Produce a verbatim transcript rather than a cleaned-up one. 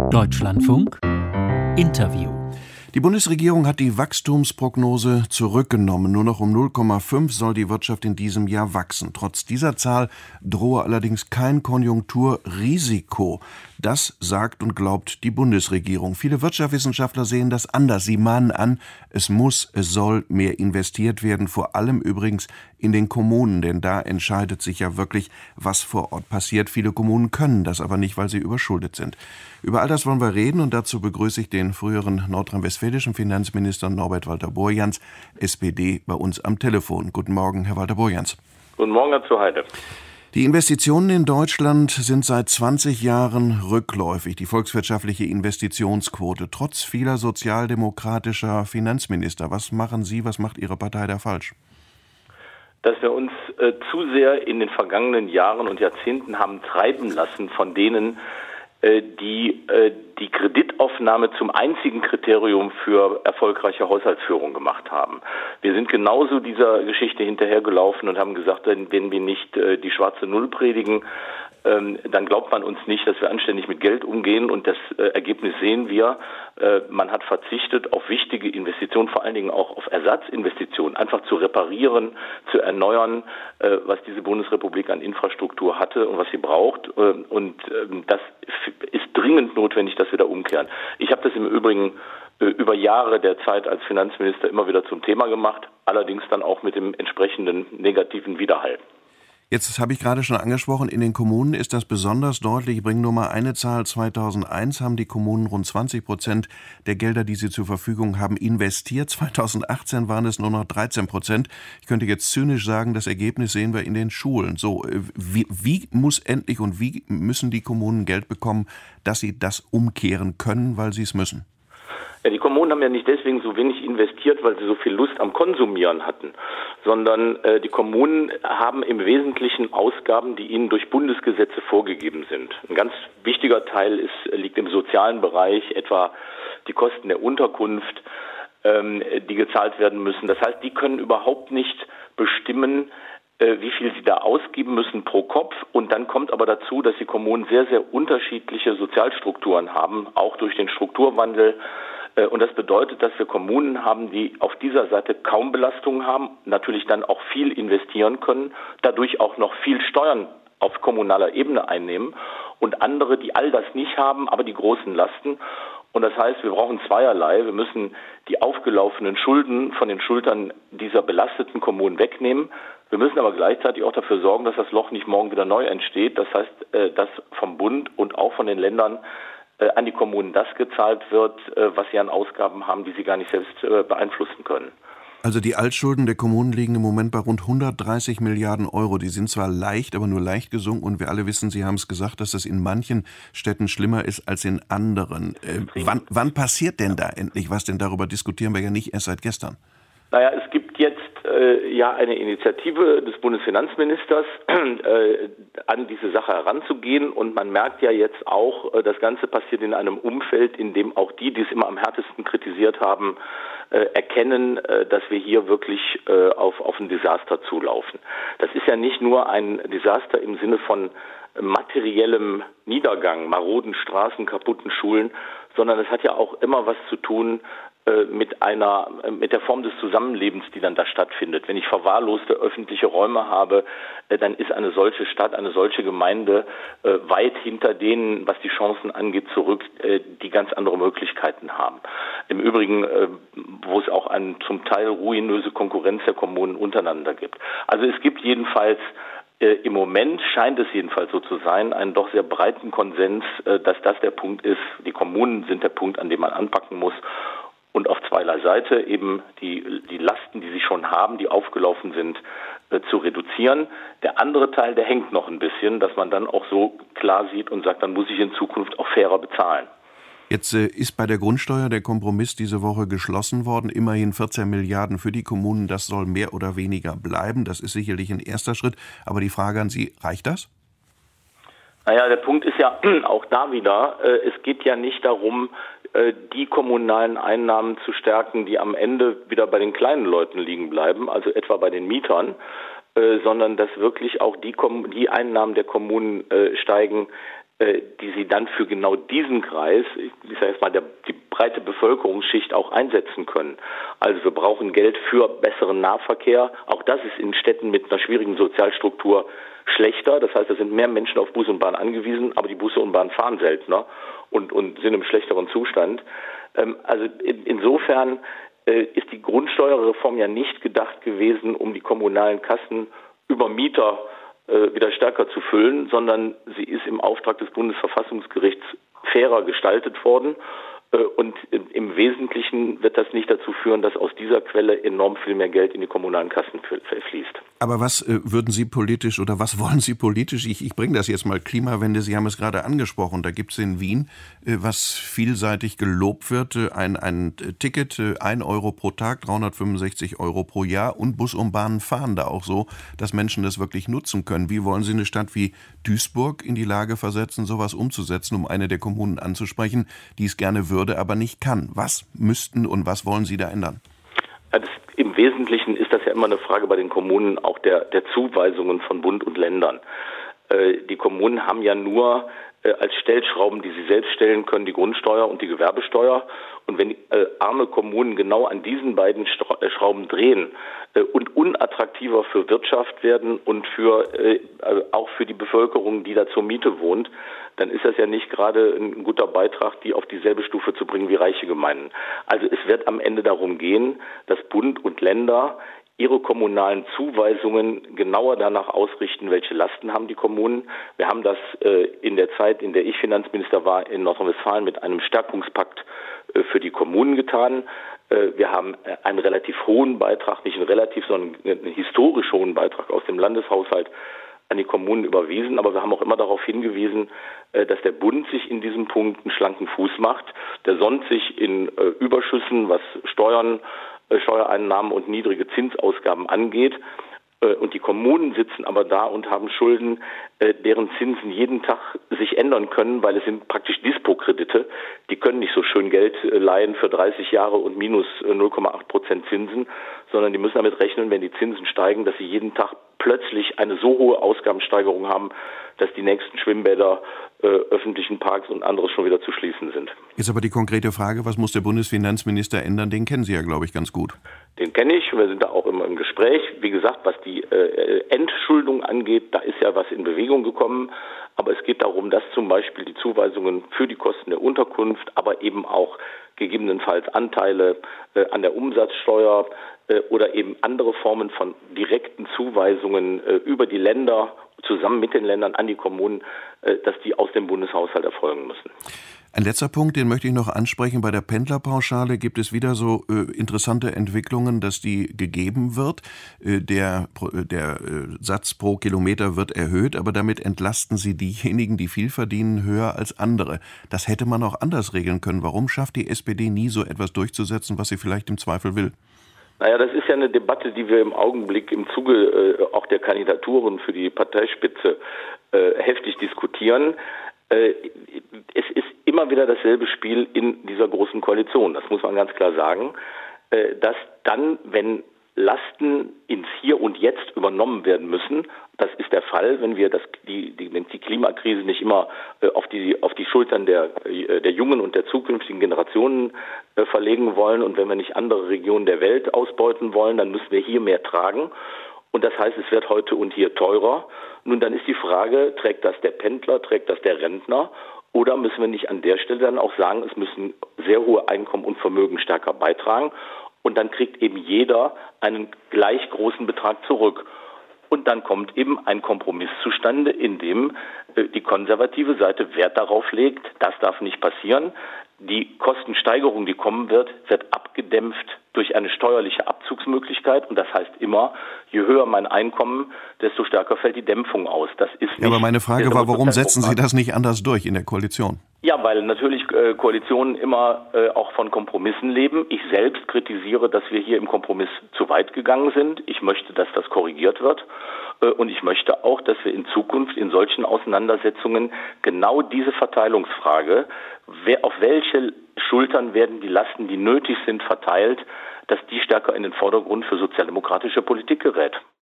Deutschlandfunk Interview. Die Bundesregierung hat die Wachstumsprognose zurückgenommen. Nur noch um null Komma fünf soll die Wirtschaft in diesem Jahr wachsen. Trotz dieser Zahl drohe allerdings kein Konjunkturrisiko. Das sagt und glaubt die Bundesregierung. Viele Wirtschaftswissenschaftler sehen das anders. Sie mahnen an, es muss, es soll mehr investiert werden, vor allem übrigens in den Kommunen, denn da entscheidet sich ja wirklich, was vor Ort passiert. Viele Kommunen können das aber nicht, weil sie überschuldet sind. Über all das wollen wir reden und dazu begrüße ich den früheren nordrhein-westfälischen Finanzminister Norbert Walter-Borjans, S P D, bei uns am Telefon. Guten Morgen, Herr Walter-Borjans. Guten Morgen, Herr Zuheide. Die Investitionen in Deutschland sind seit zwanzig Jahren rückläufig, die volkswirtschaftliche Investitionsquote, trotz vieler sozialdemokratischer Finanzminister. Was machen Sie, was macht Ihre Partei da falsch? Dass wir uns äh, zu sehr in den vergangenen Jahren und Jahrzehnten haben treiben lassen von denen, äh, die äh, die Kreditaufnahme zum einzigen Kriterium für erfolgreiche Haushaltsführung gemacht haben. Wir sind genauso dieser Geschichte hinterhergelaufen und haben gesagt, wenn wir nicht äh, die schwarze Null predigen, ähm, dann glaubt man uns nicht, dass wir anständig mit Geld umgehen. Und das äh, Ergebnis sehen wir. Äh, man hat verzichtet auf wichtige Investitionen, vor allen Dingen auch auf Ersatzinvestitionen, einfach zu reparieren, zu erneuern, äh, was diese Bundesrepublik an Infrastruktur hatte und was sie braucht. Äh, und äh, das ist dringend notwendig, dass wir da umkehren. Ich habe das im Übrigen äh, über Jahre der Zeit als Finanzminister immer wieder zum Thema gemacht, allerdings dann auch mit dem entsprechenden negativen Widerhall. Jetzt, das habe ich gerade schon angesprochen, in den Kommunen ist das besonders deutlich. Ich bringe nur mal eine Zahl. zweitausendeins haben die Kommunen rund zwanzig Prozent der Gelder, die sie zur Verfügung haben, investiert. zweitausendachtzehn waren es nur noch dreizehn Prozent. Ich könnte jetzt zynisch sagen, das Ergebnis sehen wir in den Schulen. So, wie, wie muss endlich und wie müssen die Kommunen Geld bekommen, dass sie das umkehren können, weil sie es müssen? Ja, die Kommunen haben ja nicht deswegen so wenig investiert, weil sie so viel Lust am Konsumieren hatten, sondern äh, die Kommunen haben im Wesentlichen Ausgaben, die ihnen durch Bundesgesetze vorgegeben sind. Ein ganz wichtiger Teil ist, liegt im sozialen Bereich, etwa die Kosten der Unterkunft, ähm, die gezahlt werden müssen. Das heißt, die können überhaupt nicht bestimmen, äh, wie viel sie da ausgeben müssen pro Kopf. Und dann kommt aber dazu, dass die Kommunen sehr, sehr unterschiedliche Sozialstrukturen haben, auch durch den Strukturwandel. Und das bedeutet, dass wir Kommunen haben, die auf dieser Seite kaum Belastungen haben, natürlich dann auch viel investieren können, dadurch auch noch viel Steuern auf kommunaler Ebene einnehmen und andere, die all das nicht haben, aber die großen Lasten. Und das heißt, wir brauchen zweierlei. Wir müssen die aufgelaufenen Schulden von den Schultern dieser belasteten Kommunen wegnehmen. Wir müssen aber gleichzeitig auch dafür sorgen, dass das Loch nicht morgen wieder neu entsteht. Das heißt, dass vom Bund und auch von den Ländern an die Kommunen das gezahlt wird, was sie an Ausgaben haben, die sie gar nicht selbst beeinflussen können. Also die Altschulden der Kommunen liegen im Moment bei rund hundertdreißig Milliarden Euro. Die sind zwar leicht, aber nur leicht gesunken. Und wir alle wissen, Sie haben es gesagt, dass es in manchen Städten schlimmer ist als in anderen. Äh, wann, wann passiert denn da endlich was? Denn darüber diskutieren wir ja nicht erst seit gestern. Naja, es gibt jetzt äh, ja eine Initiative des Bundesfinanzministers, äh, an diese Sache heranzugehen. Und man merkt ja jetzt auch, äh, das Ganze passiert in einem Umfeld, in dem auch die, die es immer am härtesten kritisiert haben, äh, erkennen, äh, dass wir hier wirklich äh, auf, auf ein Desaster zulaufen. Das ist ja nicht nur ein Desaster im Sinne von materiellem Niedergang, maroden Straßen, kaputten Schulen, sondern es hat ja auch immer was zu tun mit einer, mit der Form des Zusammenlebens, die dann da stattfindet. Wenn ich verwahrloste öffentliche Räume habe, dann ist eine solche Stadt, eine solche Gemeinde weit hinter denen, was die Chancen angeht, zurück, die ganz andere Möglichkeiten haben. Im Übrigen, wo es auch eine zum Teil ruinöse Konkurrenz der Kommunen untereinander gibt. Also es gibt jedenfalls im Moment scheint es jedenfalls so zu sein, einen doch sehr breiten Konsens, dass das der Punkt ist. Die Kommunen sind der Punkt, an dem man anpacken muss. Und auf zweierlei Seite eben die, die Lasten, die sie schon haben, die aufgelaufen sind, äh, zu reduzieren. Der andere Teil, der hängt noch ein bisschen, dass man dann auch so klar sieht und sagt, dann muss ich in Zukunft auch fairer bezahlen. Jetzt äh, ist bei der Grundsteuer der Kompromiss diese Woche geschlossen worden. Immerhin vierzehn Milliarden für die Kommunen. Das soll mehr oder weniger bleiben. Das ist sicherlich ein erster Schritt. Aber die Frage an Sie, reicht das? Naja, der Punkt ist ja auch da wieder, äh, es geht ja nicht darum, die kommunalen Einnahmen zu stärken, die am Ende wieder bei den kleinen Leuten liegen bleiben, also etwa bei den Mietern, äh, sondern dass wirklich auch die, die Einnahmen der Kommunen äh, steigen, die sie dann für genau diesen Kreis, ich sage jetzt mal, der, die breite Bevölkerungsschicht auch einsetzen können. Also wir brauchen Geld für besseren Nahverkehr. Auch das ist in Städten mit einer schwierigen Sozialstruktur schlechter. Das heißt, da sind mehr Menschen auf Bus und Bahn angewiesen, aber die Busse und Bahn fahren seltener und, und sind im schlechteren Zustand. Ähm, also in, insofern äh, ist die Grundsteuerreform ja nicht gedacht gewesen, um die kommunalen Kassen über Mieter wieder stärker zu füllen, sondern sie ist im Auftrag des Bundesverfassungsgerichts fairer gestaltet worden. Und im Wesentlichen wird das nicht dazu führen, dass aus dieser Quelle enorm viel mehr Geld in die kommunalen Kassen fließt. Aber was äh, würden Sie politisch oder was wollen Sie politisch? Ich, ich bringe das jetzt mal, Klimawende, Sie haben es gerade angesprochen, da gibt es in Wien, äh, was vielseitig gelobt wird, äh, ein, ein Ticket, äh, ein Euro pro Tag, dreihundertfünfundsechzig Euro pro Jahr und Bus und Bahnen fahren da auch so, dass Menschen das wirklich nutzen können. Wie wollen Sie eine Stadt wie Duisburg in die Lage versetzen, sowas umzusetzen, um eine der Kommunen anzusprechen, die es gerne würde, aber nicht kann? Was müssten und was wollen Sie da ändern? Ja, das, im Wesentlichen ist das ja immer eine Frage bei den Kommunen auch der, der Zuweisungen von Bund und Ländern. Äh, die Kommunen haben ja nur äh, als Stellschrauben, die sie selbst stellen können, die Grundsteuer und die Gewerbesteuer. Und wenn äh, arme Kommunen genau an diesen beiden Stra- äh, Schrauben drehen äh, und unattraktiver für Wirtschaft werden und für äh, auch für die Bevölkerung, die da zur Miete wohnt, dann ist das ja nicht gerade ein guter Beitrag, die auf dieselbe Stufe zu bringen wie reiche Gemeinden. Also es wird am Ende darum gehen, dass Bund und Länder ihre kommunalen Zuweisungen genauer danach ausrichten, welche Lasten haben die Kommunen. Wir haben das äh, in der Zeit, in der ich Finanzminister war, in Nordrhein-Westfalen mit einem Stärkungspakt äh, für die Kommunen getan. Äh, wir haben einen relativ hohen Beitrag, nicht einen relativ, sondern einen historisch hohen Beitrag aus dem Landeshaushalt an die Kommunen überwiesen, aber wir haben auch immer darauf hingewiesen, dass der Bund sich in diesem Punkt einen schlanken Fuß macht. Der sonnt sich in Überschüssen, was Steuern, Steuereinnahmen und niedrige Zinsausgaben angeht. Und die Kommunen sitzen aber da und haben Schulden, deren Zinsen jeden Tag sich ändern können, weil es sind praktisch Dispo-Kredite. Die können nicht so schön Geld leihen für dreißig Jahre und minus null Komma acht Prozent Zinsen, sondern die müssen damit rechnen, wenn die Zinsen steigen, dass sie jeden Tag plötzlich eine so hohe Ausgabensteigerung haben, dass die nächsten Schwimmbäder, äh, öffentlichen Parks und anderes schon wieder zu schließen sind. Jetzt aber die konkrete Frage, was muss der Bundesfinanzminister ändern? Den kennen Sie ja, glaube ich, ganz gut. Den kenne ich, wir sind da auch immer im Gespräch. Wie gesagt, was die äh, Entschuldung angeht, da ist ja was in Bewegung gekommen. Aber es geht darum, dass zum Beispiel die Zuweisungen für die Kosten der Unterkunft, aber eben auch gegebenenfalls Anteile äh, an der Umsatzsteuer äh, oder eben andere Formen von direkten Zuweisungen äh, über die Länder, zusammen mit den Ländern an die Kommunen, äh, dass die aus dem Bundeshaushalt erfolgen müssen. Ein letzter Punkt, den möchte ich noch ansprechen. Bei der Pendlerpauschale gibt es wieder so äh, interessante Entwicklungen, dass die gegeben wird. Äh, der der äh, Satz pro Kilometer wird erhöht, aber damit entlasten Sie diejenigen, die viel verdienen, höher als andere. Das hätte man auch anders regeln können. Warum schafft die S P D nie so etwas durchzusetzen, was sie vielleicht im Zweifel will? Naja, das ist ja eine Debatte, die wir im Augenblick im Zuge äh, auch der Kandidaturen für die Parteispitze äh, heftig diskutieren. Äh, es ist immer wieder dasselbe Spiel in dieser großen Koalition, das muss man ganz klar sagen, äh, dass dann, wenn Lasten ins Hier und Jetzt übernommen werden müssen, das ist der Fall, wenn wir das, die, die, die Klimakrise nicht immer äh, auf die, auf die Schultern der, äh, der jungen und der zukünftigen Generationen äh, verlegen wollen und wenn wir nicht andere Regionen der Welt ausbeuten wollen, dann müssen wir hier mehr tragen. Und das heißt, es wird heute und hier teurer. Nun, dann ist die Frage, trägt das der Pendler, trägt das der Rentner? Oder müssen wir nicht an der Stelle dann auch sagen, es müssen sehr hohe Einkommen und Vermögen stärker beitragen? Und dann kriegt eben jeder einen gleich großen Betrag zurück. Und dann kommt eben ein Kompromiss zustande, in dem äh, die konservative Seite Wert darauf legt, das darf nicht passieren. Die Kostensteigerung, die kommen wird, wird abgedämpft durch eine steuerliche Abzugsmöglichkeit. Und das heißt immer, je höher mein Einkommen, desto stärker fällt die Dämpfung aus. Das ist nicht, ja, aber meine Frage war, warum setzen Sie das nicht anders durch in der Koalition? Ja, weil natürlich äh, Koalitionen immer äh, auch von Kompromissen leben. Ich selbst kritisiere, dass wir hier im Kompromiss zu weit gegangen sind. Ich möchte, dass das korrigiert wird. Äh, und ich möchte auch, dass wir in Zukunft in solchen Auseinandersetzungen genau diese Verteilungsfrage, wer, auf welche Schultern werden die Lasten, die nötig sind, verteilt, dass die stärker in den Vordergrund für sozialdemokratische Politik gerät.